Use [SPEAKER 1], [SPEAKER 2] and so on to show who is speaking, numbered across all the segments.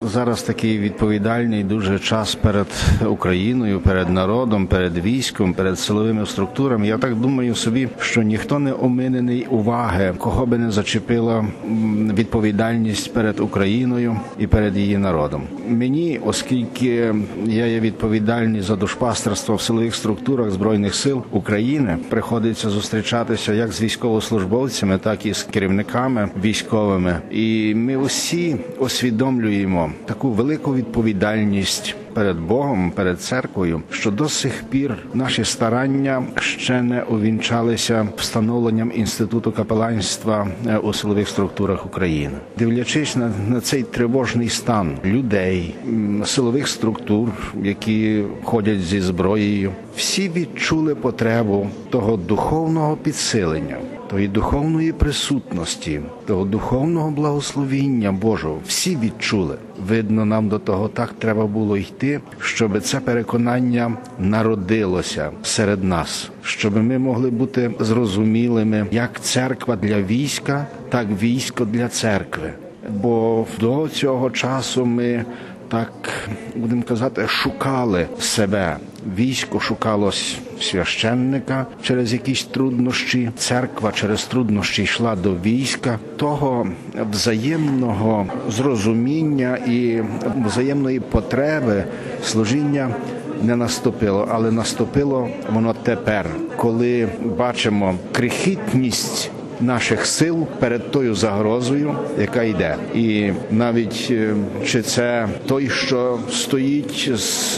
[SPEAKER 1] Зараз такий відповідальний дуже час перед Україною, перед народом, перед військом, перед силовими структурами. Я так думаю собі, що ніхто не оминений уваги, кого би не зачепила відповідальність перед Україною і перед її народом. Мені, оскільки я є відповідальний за душпастерство в силових структурах Збройних сил України, приходиться зустрічатися як з військовослужбовцями, так і з керівниками військовими. І ми усі усвідомлюємо таку велику відповідальність перед Богом, перед церквою, що до сих пір наші старання ще не увінчалися встановленням інституту капеланства у силових структурах України. Дивлячись на цей тривожний стан людей, силових структур, які ходять зі зброєю, всі відчули потребу того духовного підсилення, тої духовної присутності, того духовного благословіння Божого. Всі відчули. Видно, нам до того так треба було йти, щоб це переконання народилося серед нас, щоб ми могли бути зрозумілими, як церква для війська, так військо для церкви. Бо до цього часу ми так, будемо казати, шукали себе. Військо шукало священника через якісь труднощі, церква через труднощі йшла до війська. Того взаємного зрозуміння і взаємної потреби служіння не наступило, але наступило воно тепер, коли бачимо крихітність наших сил перед тою загрозою, яка йде. І навіть чи це той, що стоїть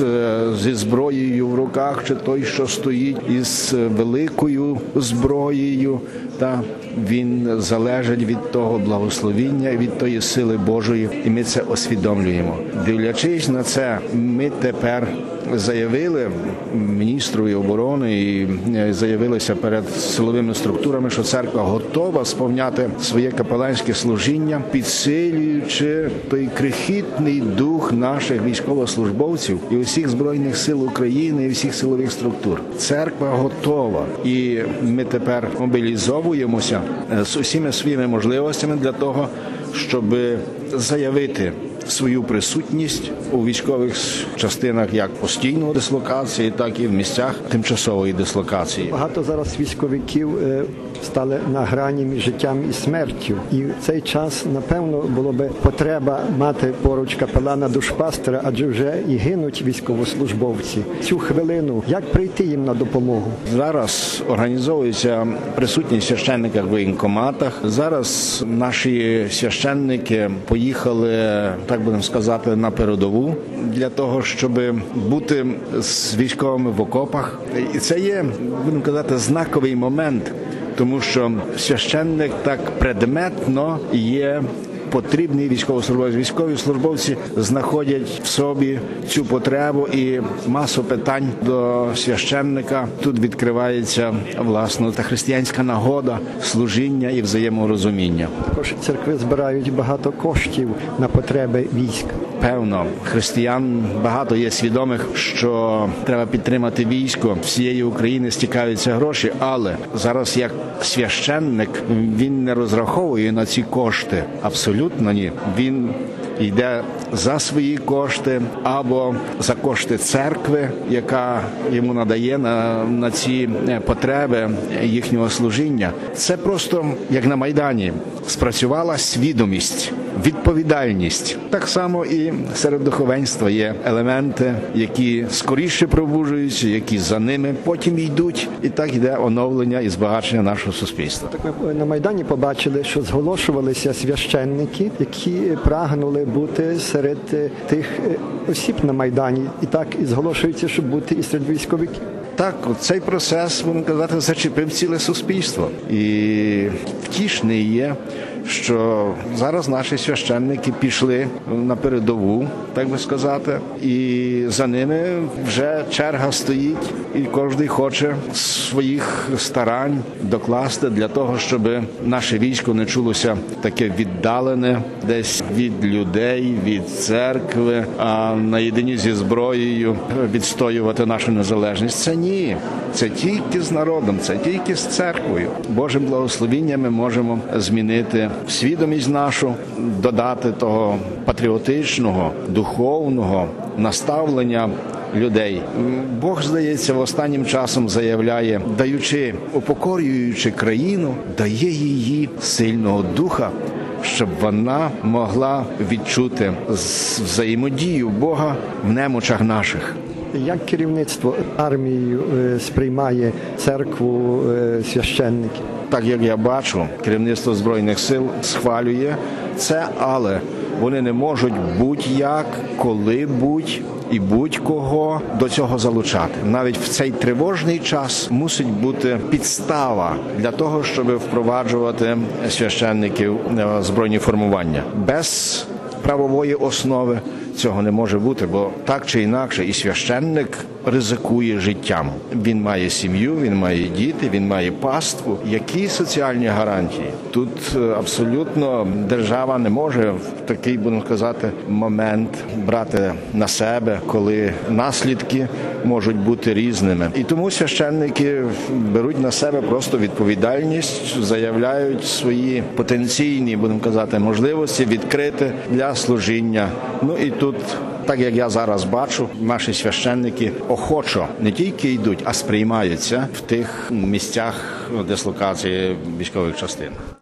[SPEAKER 1] зі зброєю в руках, чи той, що стоїть із великою зброєю, та він залежить від того благословіння, від тої сили Божої, і ми це усвідомлюємо. Дивлячись на це, ми тепер заявили міністрові оборони і заявилися перед силовими структурами, що церква готова сповняти своє капеланське служіння, підсилюючи той крихітний дух наших військовослужбовців і усіх Збройних сил України і всіх силових структур. Церква готова, і ми тепер мобілізовуємося з усіма своїми можливостями для того, щоб заявити свою присутність у військових частинах як постійної дислокації, так і в місцях тимчасової дислокації.
[SPEAKER 2] Багато зараз військовиків стали на грані між життям і смертю. І в цей час, напевно, було би потреба мати поруч капелана душпастера, адже вже і гинуть військовослужбовці. Цю хвилину, як прийти їм на допомогу?
[SPEAKER 1] Зараз організовується присутність священника в воєнкоматах. Зараз наші священники поїхали, так будемо сказати, на передову для того, щоб бути з військовими в окопах. І це є, будемо казати, знаковий момент, тому що священник так предметно є потрібний військовослужбовець. Військові службовці знаходять в собі цю потребу, і масу питань до священника. Тут відкривається, власне, та християнська нагода, служіння і взаєморозуміння.
[SPEAKER 2] Також церкви збирають багато коштів на потреби війська.
[SPEAKER 1] Певно, християн багато є свідомих, що треба підтримати військо. Всієї України стікаються гроші, але зараз як священник він не розраховує на ці кошти. Абсолютно ні. Він йде за свої кошти або за кошти церкви, яка йому надає на ці потреби їхнього служіння. Це просто, як на Майдані, спрацювала свідомість, відповідальність. Так само і серед духовенства є елементи, які скоріше пробуджуються, які за ними потім йдуть, і так йде оновлення і збагачення нашого суспільства.
[SPEAKER 2] Так ми на Майдані побачили, що зголошувалися священники, які прагнули бути серед тих осіб на Майдані, і так і зголошуються, щоб бути і серед військовиків.
[SPEAKER 1] Так, цей процес, будемо казати, зачепив ціле суспільство. І втішний є, що зараз наші священники пішли на передову, так би сказати, і за ними вже черга стоїть, і кожен хоче своїх старань докласти для того, щоб наше військо не чулося таке віддалене десь від людей, від церкви, а наєдині зі зброєю відстоювати нашу незалежність. Це ні. Це тільки з народом, це тільки з церквою. Божим благословінням ми можемо змінити свідомість нашу, додати того патріотичного, духовного наставлення людей. Бог, здається, в останнім часом заявляє, упокорюючи країну, дає її сильного духа, щоб вона могла відчути взаємодію Бога в немочах наших.
[SPEAKER 2] Як керівництво армією сприймає церкву священників?
[SPEAKER 1] Так, як я бачу, керівництво Збройних сил схвалює це, але вони не можуть будь-як, коли-будь і будь-кого до цього залучати. Навіть в цей тривожний час мусить бути підстава для того, щоб впроваджувати священників в збройні формування. Без правової основи цього не може бути, бо так чи інакше і священник ризикує життям. Він має сім'ю, він має діти, він має паству. Які соціальні гарантії? Тут абсолютно держава не може в такий, будемо сказати, момент брати на себе, коли наслідки можуть бути різними. І тому священники беруть на себе просто відповідальність, заявляють свої потенційні, будемо казати, можливості відкрити для служіння. Ну і тут, так як я зараз бачу, наші священники охочо не тільки йдуть, а сприймаються в тих місцях дислокації військових частин.